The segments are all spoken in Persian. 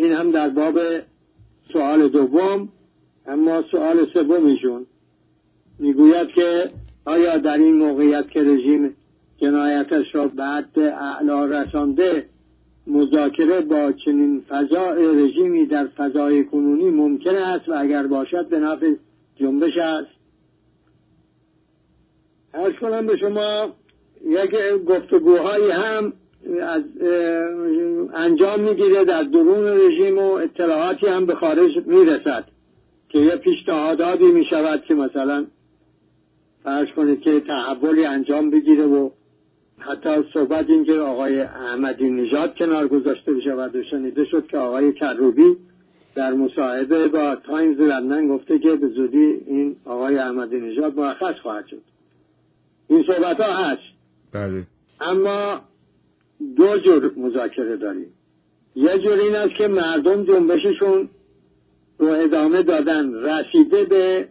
این هم در باب سوال دوم. اما سوال سومیشون میگوید که آیا در این موقعیت که رژیم جنایتش را بعد اعلی رسانده مذاکره با چنین فضای رژیمی در فضای کنونی ممکن است و اگر باشد به نفع جنبش است؟ عرض کنم به شما یک گفتگوهایی هم از انجام میگیره در درون رژیم و اطلاعاتی هم به خارج میرسد که یه پیشنهاداتی میشود که مثلا فرض کنید که تحولی انجام بگیره و حتی صحبت این که آقای احمدی نژاد کنار گذاشته بشه و شنیده شد که آقای کروبی در مصاحبه با تایمز لندن گفته که به زودی این آقای احمدی نژاد مرخص خواهد شد. این صحبت ها هست. بله. اما دو جور مذاکره داریم. یه جور این است که مردم جنبششون رو ادامه دادن، رسیده به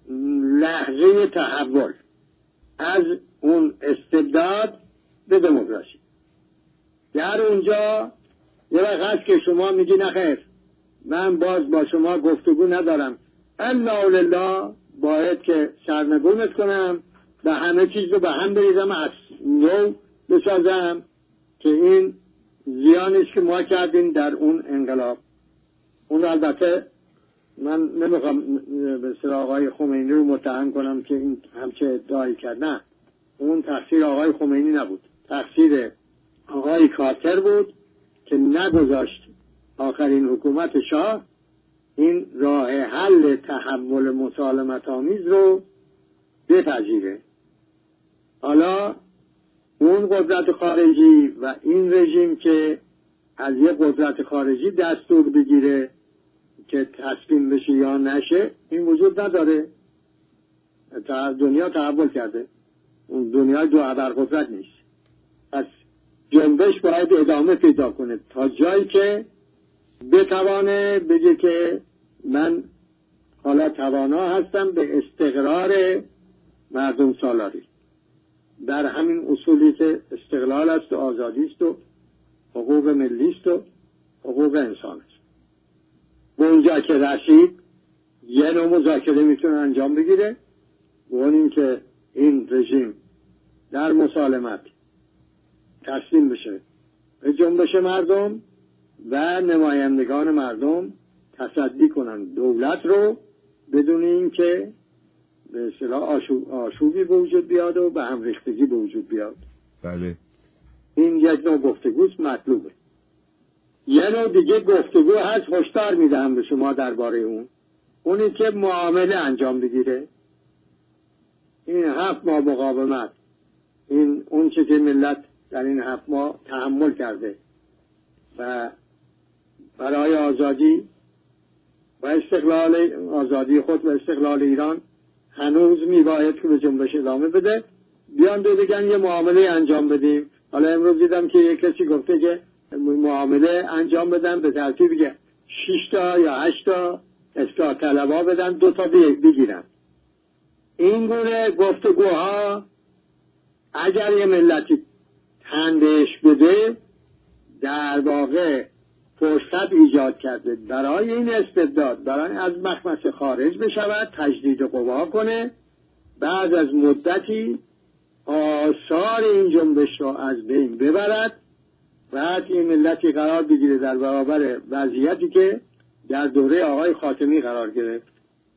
لحظه تحول از اون استبداد به دموکراسی. در اونجا یه وقت هست که شما میگی نخیر من باز با شما گفتگو ندارم، الا لله باید که سرنگونت کنم و همه چیز رو به هم بریزم، از نو بسازم که این زیانیست که ما کردیم در اون انقلاب. اون البته من نمیخوام به اصطلاح آقای خمینی رو متهم کنم که این همچه ادعایی کرد، نه، اون تقصیر آقای خمینی نبود، تقصیر آقای کارتر بود که نگذاشت آخرین حکومت شاه این راه حل تحول مسالمت آمیز رو بپذیره. حالا اون قدرت خارجی و این رژیم که از یک قدرت خارجی دستور بگیره که تسلیم بشه یا نشه، این وجود نداره. دنیا تحول کرده، اون دنیا دو ابرقدرت نیست. پس جنبش باید ادامه پیدا کنه تا جایی که بتوانه بگه که من حالا توانا هستم به استقرار مردم سالاری در همین اصولی که استقلال است و آزادی است و حقوق ملی است و حقوق انسان است. به اونجا که رسید یه نوع مذاکره میتونه انجام بگیره و اون این که این رژیم در مسالمت تسلیم بشه به جنبش مردم و نمایندگان مردم تصدی کنن دولت رو بدون این که به اصطلاح آشوبی به وجود بیاد و به هم ریختگی به وجود بیاد. بله. این یک نوع گفتگوست مطلوبه. یه نوع دیگه گفتگو هست، هشدار میدهم به شما درباره اونی که معامله انجام بگیره. این 7 ماه مقاومت، این اون چه که ملت در این 7 ماه تحمل کرده و برای آزادی و استقلال آزادی خود و استقلال ایران هنوز میباید که به جنبش ادامه بده. بیان دو بگن یه معامله انجام بدیم. حالا امروز دیدم که یک کسی گفته که معامله انجام بدن به ترتیب که 6 تا یا 8 تا اصلاح طلبها بدن 2 تا بگیرن. این گونه گفتگوها اگر یه ملتی تندش بده در واقع فرصت ایجاد کرده برای این استبداد، برای از مخمصه خارج بشود، تجدید قوا کنه، بعد از مدتی آثار این جنبش را از بین ببرد، بعد این ملتی قرار بگیره در برابر وضعیتی که در دوره آقای خاتمی قرار گرفت.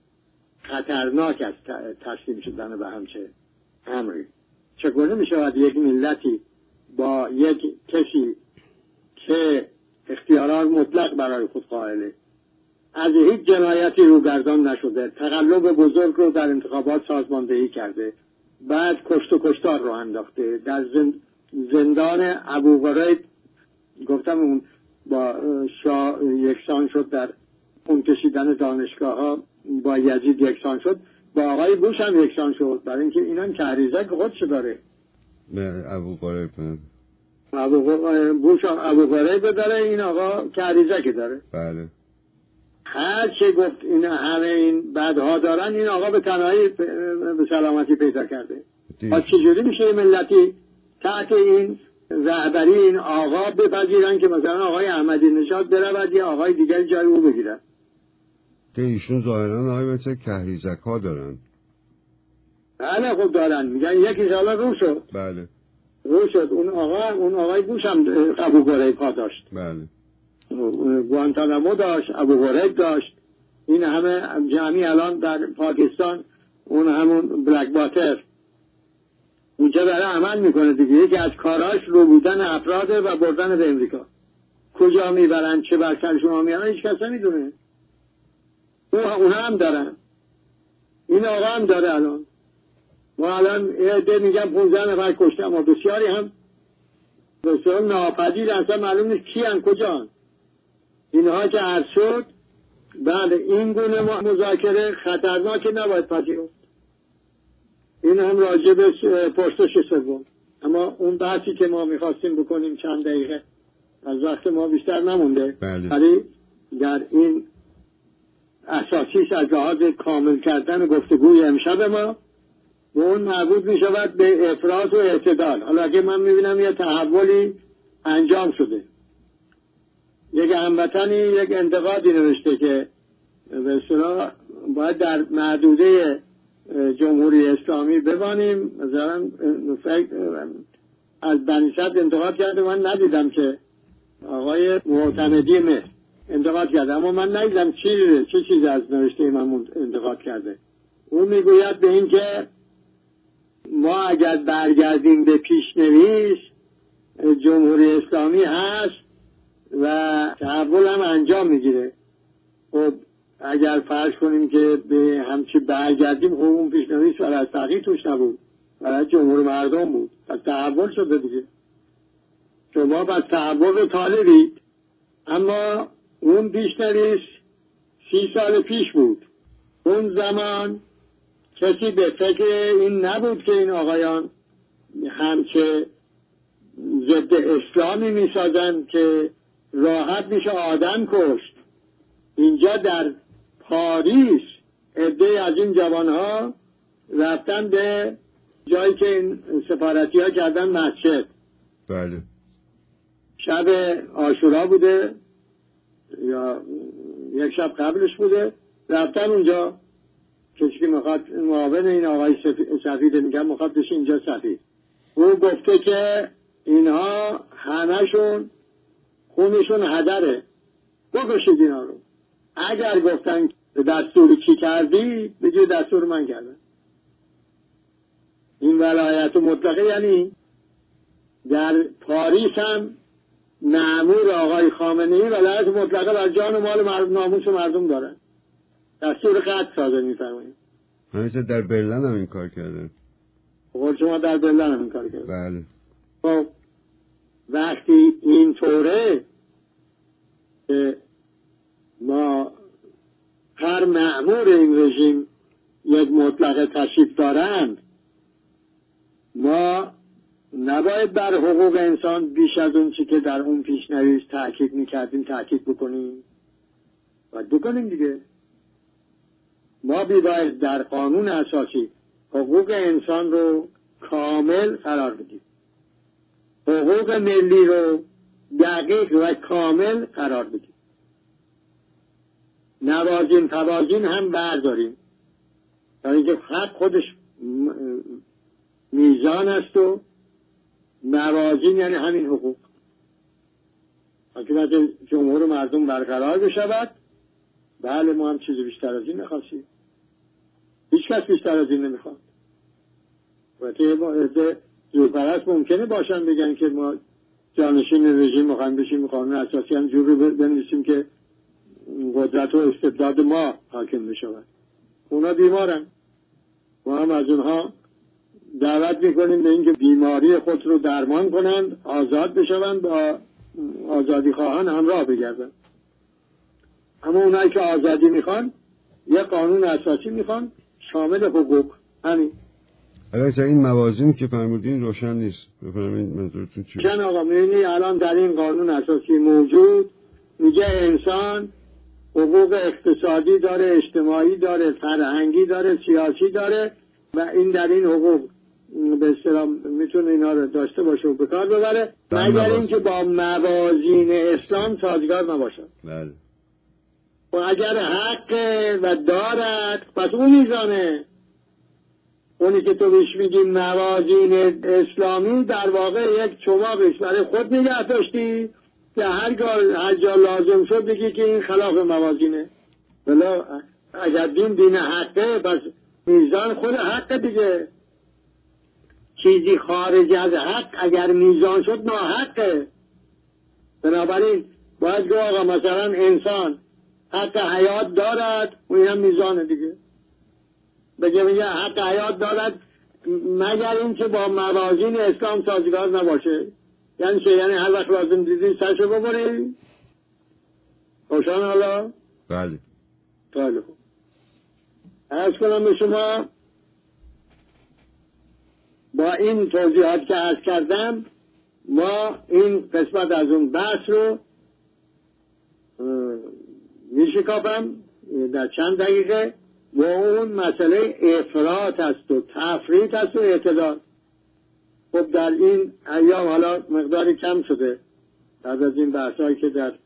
خطرناک است تسلیم شدن به همچه امری. چگونه می شود یک ملتی با یک کسی که اختیارات مطلق برای خود قائله، از هیچ جنایتی روگردان نشده، تقلب بزرگ رو در انتخابات سازماندهی کرده، بعد کشت و کشتار رو انداخته، در زندان ابوغریب گفتم اون با شاه یکسان شد، در خون کشیدن دانشگاه ها با یزید یکسان شد، با آقای بوش هم یکسان شد، برای اینکه اینم کهریزک خودشو داره. ابوغریب بوش هم ابوغریب داره، این آقا کهریزک داره. بله. هر چه گفت این همه این بدها دارن، این آقا به تنهایی به سلامتی پیدا کرده. پس چجوری میشه ملتی تحت این رهبری این آقا بپذیرن که مثلا آقای احمدی نژاد برود یا آقای دیگر جای او بگیرن. که ایشون ظاهرا آقای مثل کهریزک ها دارن. بله خب دارن، میگن یکی حالا رو شد. بله رو شد. اون آقای بوش هم ابو غریب ها داشت. بله. گوانتانامو داشت، ابو غریب داشت. این همه جمعی الان در پاکستان اون همون بلک باتر اونجا داره عمل میکنه دیگه. یکی از کاراش رو بودن افراد و بردن به امریکا. کجا میبرن، چه بر سرشون ها میارن، هیچ کس نمیدونه. اون هم دارن، این آقا هم داره. الان ما الان ده میگن 15 نفر کشته، اما بسیاری هم بسیار ناپدید، اصلا معلوم نیست کی ان کجا هن. اینها که عرض شد بعد این گونه مذاکره خطرناک نباید پذیرفت. این هم راجع به پرسش سوم. اما اون بحثی که ما میخواستیم بکنیم چند دقیقه از وقت ما بیشتر نمونده، ولی در این اساسیش از لحاظ کامل کردن گفتگوی امشب ما و اون مربوط می شود به افراط و اعتدال. حالا که من میبینم یه تحولی انجام شده. یک هموطنی یک انتقادی نوشته که به اصطلاح باید در محدوده جمهوری اسلامی بمانیم. مثلا از بنی صدر انتقاد کرده، من ندیدم که آقای معتمدی مهر انتقاد کرده، اما من ندیدم چه چیزی از نوشته من انتقاد کرده. او میگوید به این که ما اگر برگردیم به پیشنویس جمهوری اسلامی هست و تحول هم انجام میگیره. خب اگر فرض کنیم که به همچی برگردیم، خب اون پیشنویس ولی از تغییر توش نبود، ولی جمهور مردم بود، از تحول شده دیگه. شما بس تحول رو طالبید، اما اون پیشنویس 30 سال پیش بود. اون زمان کسی به فکر این نبود که این آقایان همچه ضد اسلامی میسازن که راحت میشه آدم کشت. اینجا در پاریس عده از این جوانها رفتن به جایی که این سفارتی ها کردن مسجد. بله. شب عاشورا بوده یا یک شب قبلش بوده، رفتن اونجا. کسی که میخواد معاون این آقای سفید میگن میخواد بشه اینجا سفید. او گفته که اینها همشون خونشون هدره، بکشید اینا رو. اگر گفتن به دستور کی کردی، بگید دستور من کردم. این ولایت مطلقه یعنی در پاریس هم مأمور آقای خامنه‌ای ولایت مطلقه بر جان و مال مردم، ناموس مردم دارن. دستور قتل صادر می‌فرمایند. همیشه در برلن هم این کار کردن. خب شما در برلن هم این کار کردن. بله. خب وقتی این طوره که ما هر مأمور این رژیم یک مطلقه تشریف دارند، ما نباید بر حقوق انسان بیش از اون چی که در اون پیشنویس تأکید میکردیم تأکید بکنیم. باید بکنیم دیگه. ما باید در قانون اساسی حقوق انسان رو کامل قرار بدیم، حقوق ملی رو دقیق و کامل قرار بدیم، نوازین فوازین هم برداریم، در اینکه حق خودش میزان است و موازین یعنی همین حقوق. حکومت جمهور مردم برقرار بشود. بله ما هم چیزی بیشتر از این نخواستیم، هیچ کس بیشتر از این نمیخواد. وقتی زورپرست ممکنه باشن بگن که ما جانشین رژیم میخوایم بشیم، قانون اساسی هم جور رو بنویسیم که قدرت و استبداد ما حاکم بشود. اونا بیمارن، ما هم از اونها دعوت میکنیم به اینکه بیماری خود رو درمان کنند، آزاد بشوند، با آزادی خواهان همراه بگردند. اما اونایی که آزادی میخوان یه قانون اساسی میخوان شامل حقوق. همین. البته این موازینی که فرمودین روشن نیست. بفرمایید منظورتون چیه؟ چون آقا میبینی الان در این قانون اساسی موجود میگه انسان حقوق اقتصادی داره، اجتماعی داره، فرهنگی داره، سیاسی داره و این در این حقوق به اصطلاح میتونه اینا رو داشته باشه و به کار ببره، مگر اینکه با موازین اسلام سازگار نباشه. بله. و اگر حق و دارد پس اون میزانه، اونی که تو بهش میگی موازین اسلامی در واقع یک چماقش برای خود نگه داشتی که هر جا لازم شد بگی که این خلاف موازینه. بلا اگر دین حقه پس میزان خود حق دیگه. چیزی خارج از حق اگر میزان شد ناحقه. بنابراین باید گفت آقا مثلا انسان حق حیات دارد، اون هم میزانه دیگه. بگه حق حیات دارد مگر اینکه با موازین اسلام سازگار نباشه. یعنی چه؟ یعنی هر وقت لازم دیدی سرشو ببری؟ روشن حالا؟ بله. خیلی خوب. عرض کنم به شما با این توضیحات که عرض کردم ما این قسمت از اون بحث رو میشکافم در چند دقیقه و اون مسئله افراط است و تفریط است و اعتدال. خب در این ایام حالا مقداری کم شده بعد از این بحثایی که در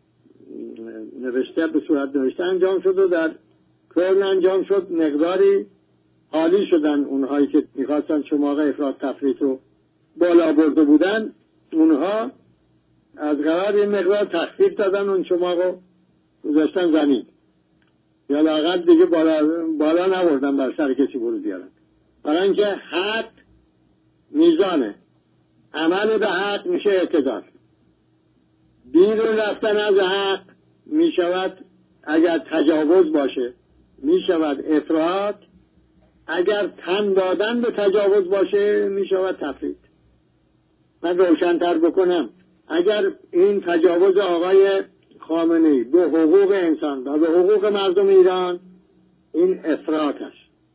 نوشته به صورت نوشته انجام شد و در کل انجام شد، مقداری حالی شدن اونهایی که میخواستن چماق افراط تفریط رو بالا برده بودن، اونها از قرار این مقدار تخفیف دادن، اون چماق رو گذاشتن زمین یا لااقل دیگه بالا نبردن بر سر کسی برو بیارن. برای اینکه حق میزانه، عمل به حق میشه اعتدال. بیرون رفتن از حق میشود اگر تجاوز باشه میشود افراط، اگر تن دادن به تجاوز باشه میشود تفریط. من روشن‌تر بکنم، اگر این تجاوز آقای خامنه‌ای به حقوق انسان و به حقوق مردم ایران این افراط است،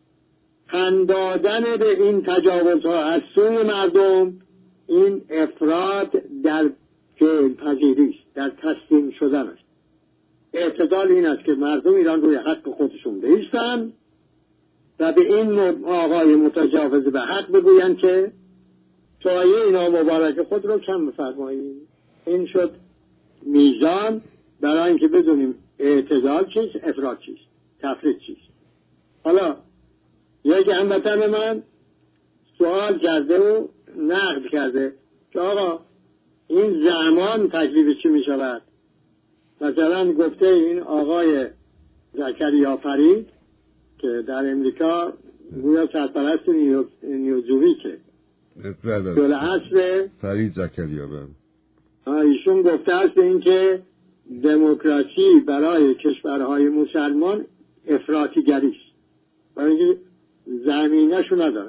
تن دادن به این تجاوزها از سوی مردم این افراط در پذیری است، در تسلیم شدن است. اعتدال این است که مردم ایران روی حق خودشون بایستند و به این آقای متجاوز به حق بگویند که سایه اینا مبارک خود رو کم بفرمایید. این شد میزان برای اینکه بدونیم اعتدال چیست، افراط چیست، تفریط چیست. حالا یک هموطن من سوال کرده و نقد کرده که آقا این زمان تکلیف چی می شود؟ مثلا گفته این آقای زکریا فرید که در امریکا گویا سرپرست نیوزویکه دول اصل فرید زکریا ایشون گفته است این که دموکراسی برای کشورهای مسلمان افراطیگری است، برای اینکه زمینه‌شو ندارن،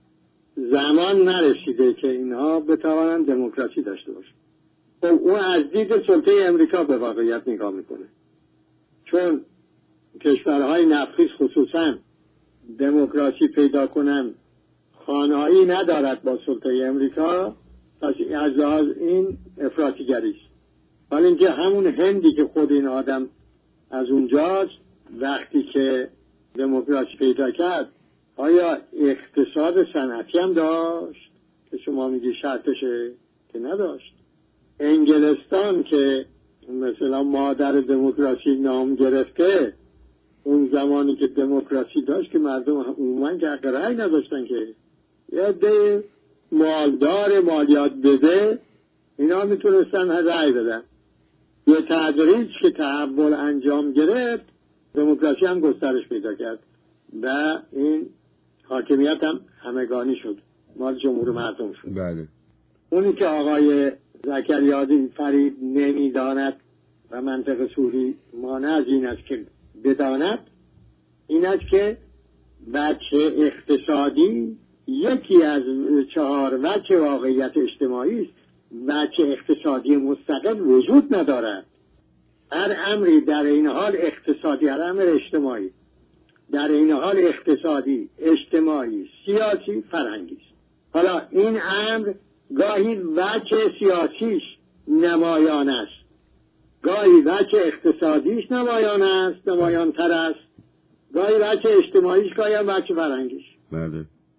زمان نرسیده که اینها بتوانند دموکراسی داشته باشن. خب اون از دید سلطه امریکا به واقعیت نگاه میکنه، چون کشورهای نفخیز خصوصا دموکراسی پیدا کنن خانه‌ای ندارد با سلطه امریکا، پس از لحاظ این افراطیگری است. ولی اینکه همون هندی که خود این آدم از اونجاست وقتی که دموکراسی پیدا کرد آیا اقتصاد صنعتی هم داشت که شما میگی شرطشه؟ که نداشت. انگلستان که مثلا مادر دموکراسی نام گرفته، اون زمانی که دموکراسی داشت که مردم عموما که حق رأی نداشتن، که یه ده مالدار مالیات بده اینا میتونستن رأی بدن. یه تدریج که تحول انجام گرفت دموکراسی هم گسترش پیدا کرد و این حاکمیت هم همگانی شد، مال جمهور مردم شد. بله. اونی که آقای زکریا فرید نمیداند و منطق سوری مانع از این است که بداند، این است که وجه اقتصادی یکی از 4 وجه واقعیت اجتماعی است. وجه اقتصادی مستقل وجود ندارد. هر امری در این حال اقتصادی، هر امر اجتماعی در این حال اقتصادی، اجتماعی، سیاسی، فرهنگی است. حالا این امر گاهی وجه سیاسیش نمایان است، گاهی وجه اقتصادیش نمایان است، نمایان تر است، گاهی وجه اجتماعیش، گاهی هم وجه فرهنگیش. بله.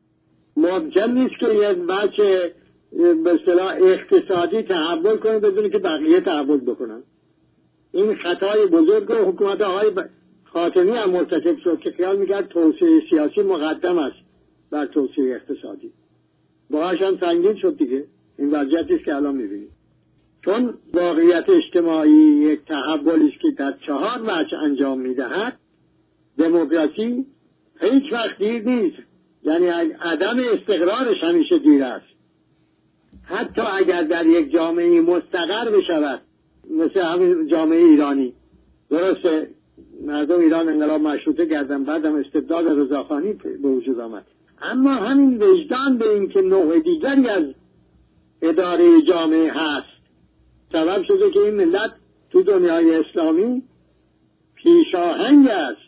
ممکن نیست که یک بچه به اصطلاح اقتصادی تحول کنه بدون که بقیه تحول بکنن. این خطای بزرگ حکومت های خاتمی هم مرتکب شد که خیال میکرد توسعه سیاسی مقدم است بر توسعه اقتصادی. باهاش هم سنگین شد دیگه. این وضعیتی است که الان میبینید. چون واقعیت اجتماعی یک تحولی است که در 4 وجه انجام میدهد، دموکراسی هیچ وقت دیر نیست. یعنی عدم استقرارش همیشه دیر است. حتی اگر در یک جامعه مستقر بشود، مثل همین جامعه ایرانی، درسته مردم ایران انقلاب مشروطه کردن، بعدم استبداد رضاخانی به وجود آمد، اما همین وجدان به این که نوع دیگری از اداره جامعه هست سبب شده که این ملت تو دنیای اسلامی پیشاهنگ است.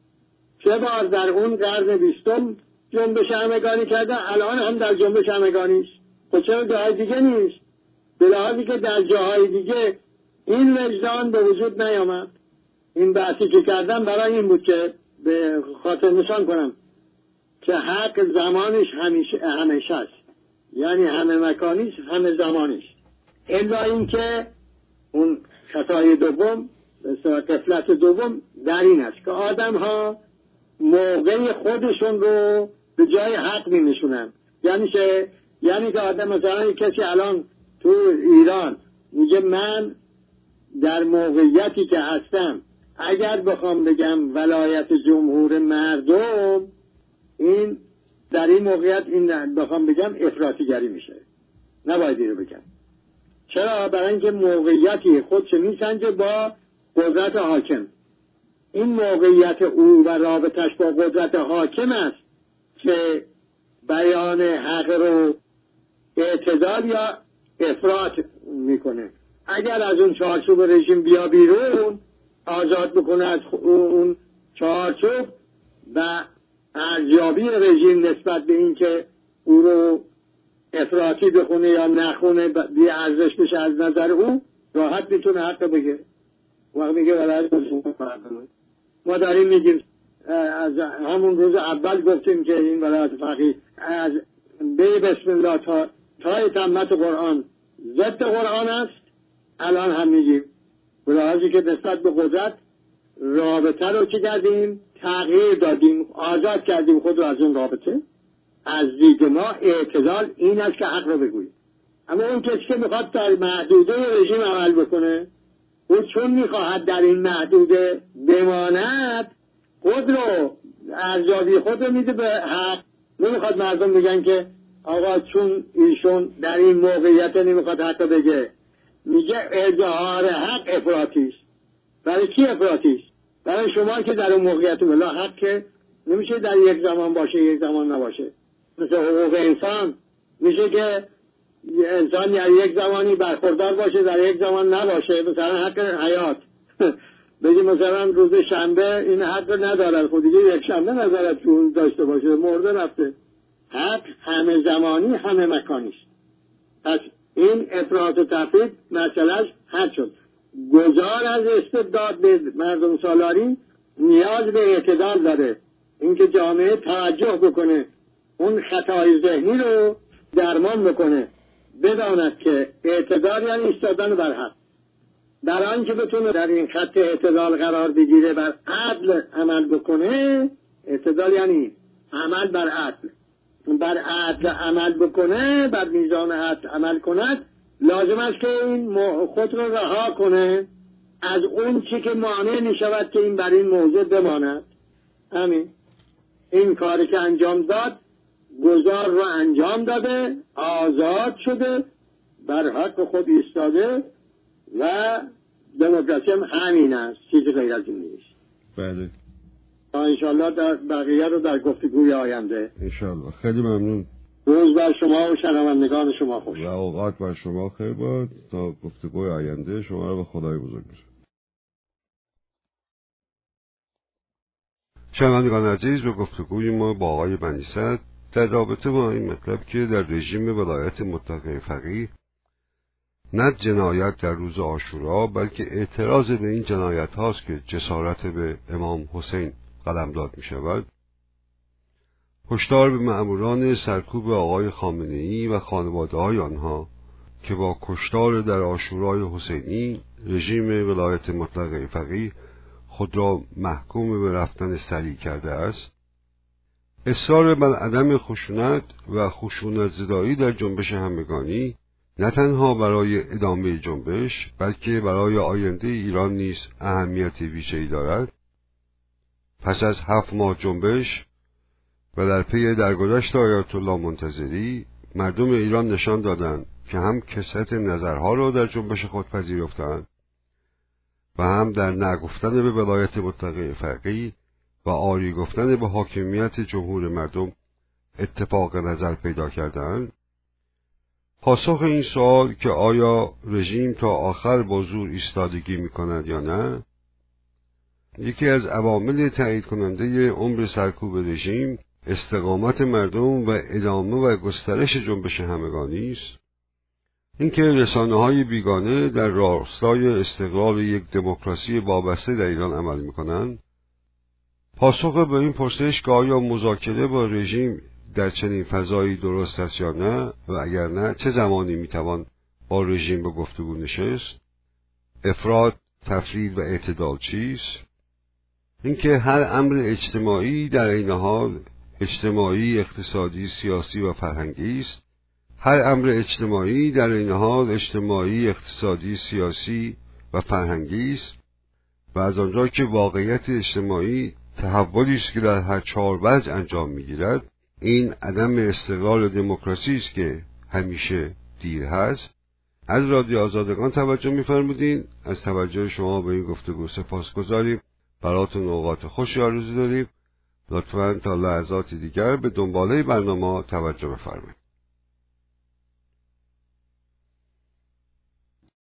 3 بار در اون قرن 20 جنبش همگانی کرده، الان هم در جنبش همگانی است. خب چرا جاهای دیگه نیست؟ به لحاظی که در جاهای دیگه این وجدان به وجود نیامد. این بحثی که کردم برای این بود که به خاطر نشان کنم که حق زمانش همیشه است. یعنی همه مکانی است، همه زمانی است. الا اینکه اون خطای دوم، غفلت دوم در این است که آدم ها موقع خودشون رو به جای حق می نشونن. یعنی که آدم مثلا کسی الان تو ایران میگه من در موقعیتی که هستم اگر بخوام بگم ولایت جمهور مردم، این در این موقعیت این بخوام بگم افراطیگری میشه، نباید این رو بگم. چرا؟ برای اینکه موقعیتی خودش میسنجه با قدرت حاکم. این موقعیت او و رابطش با قدرت حاکم است که بیان حق رو اعتدال یا افراط میکنه. اگر از اون چارچوب رژیم بیا بیرون، آزاد بکنه از اون چارچوب و ارزیابی رژیم نسبت به این که او رو افراطی بخونه یا نخونه بی ارزش بشه از نظر او، راحت میتونه حق بگه. وقت میگه ولایت مردمه. ما داریم میگیم از همون روز اول گفتیم که این ولایت فقیه از به بسم الله تا تمت قرآن ضد قرآن است. الان هم میگیم به لحاظی که نسبت به قدرت رابطه رو چی کردیم؟ تغییر دادیم، آزاد کردیم خود رو از اون رابطه. از دید ما اعتدال این است که حق رو بگوییم. اما اون کسی که میخواد در محدوده رژیم عمل بکنه، او چون میخواهد در این محدوده بماند، خود رو ارزیابی خود رو میده به حق. نمیخواد مردم بگن که آقا چون ایشون در این موقعیت نمیخواد حق بگه، میگه اظهار حق افراطی است. برای کی افراطی است؟ برای شما که در اون موقعیت ملا حق که نمیشه در یک زمان باشه یک زمان نباشه. مثل حقوق انسان میشه که انسان در یک زمانی برخوردار باشه در یک زمان نباشه. مثلا حق حیات بگی مثلا روز شنبه این حق ندارد، خود دیگه یک شنبه ندارد که اون داشته باشه، مرده رفته. حق همه زمانی همه مکانی است. پس این افراط و تفرید مسئلهش حل شد. گذار از استبداد به مردم سالاری نیاز به اعتدال داره. اینکه جامعه توجه بکنه، اون خطای ذهنی رو درمان بکنه، بداند که اعتدال یعنی ایستادن بر حق. در آنکه بتونه در این خط اعتدال قرار بگیره، بر عدل عمل بکنه. اعتدال یعنی عمل بر عدل. بر عدل عمل بکنه، بر میزان عدل عمل کند، لازم است که این خود رو رها کنه از اون چی که مانع نشود که این بر این موضوع بماند. همین این کاری که انجام داد، گذار رو انجام داده، آزاد شده، بر حق خود ایستاده و دموکراسی هم همین است، چیزی غیر از این نیست. بله. انشالله در بقیه رو در گفتگوی آینده. انشالله. خیلی ممنون. روز بر شما و شنوندگان شما خوش. و اوقات بر شما خیر باد. تا گفتگوی آینده شما رو به خدای بزرگ می‌سپارم. شنوندگان عزیز، به گفتگوی ما با آقای بنی صدر در رابطه با این مطلب که در رژیم ولایت مطلقه فقیه نه جنایت در روز عاشورا بلکه اعتراض به این جنایت هاست که جسارت به امام حسین قلمداد می شود، هشدار به مأموران سرکوب آقای خامنه‌ای و خانواده‌های آنها که با کشتار در عاشورای حسینی رژیم ولایت مطلقه فقیه خود را محکوم به رفتن سریع کرده است. اصرار بر عدم خشونت و خشونت زدایی در جنبش همگانی نه تنها برای ادامه جنبش بلکه برای آینده ایران نیز اهمیت ویژه‌ای دارد. پس از 7 ماه جنبش و در پی درگذشت آیت الله منتظری، مردم ایران نشان دادند که هم کثرت نظرها را در جنبش خود پذیرفتند و هم در نگفتن به ولایت مطلقه فقیه و آری گفتن به حاکمیت جمهور مردم اتفاق نظر پیدا کردند. پاسخ این سوال که آیا رژیم تا آخر با زور ایستادگی می‌کند یا نه، یکی از عوامل تایید کننده عمر سرکوب رژیم استقامت مردم و ادامه و گسترش جنبش همگانی است. اینکه رسانه‌های بیگانه در راستای استقرار یک دموکراسی وابسته در ایران عمل می‌کنند، پاسخ به این پرسش که آیا مذاکره با رژیم در چنین فضایی درست است یا نه و اگر نه چه زمانی میتوان با رژیم به گفتگو نشست، افراط، تفرید و اعتدال چیست؟ اینکه هر امر اجتماعی در عین حال اجتماعی، اقتصادی، سیاسی و فرهنگی است. هر امر اجتماعی در عین حال اجتماعی، اقتصادی، سیاسی و فرهنگی است و از آنجا که واقعیت اجتماعی تحولی است که در هر 4 وجه انجام می‌گیرد، این عدم استقرار دموکراسی است که همیشه دیر هست. از رادیو آزادگان توجه می‌فرمودین. از توجه شما به این گفتگو سپاسگزاریم. براتون اوقات خوشی آرزو داریم. لطفاً تا لحظات دیگر به دنباله برنامه توجه بفرمایید.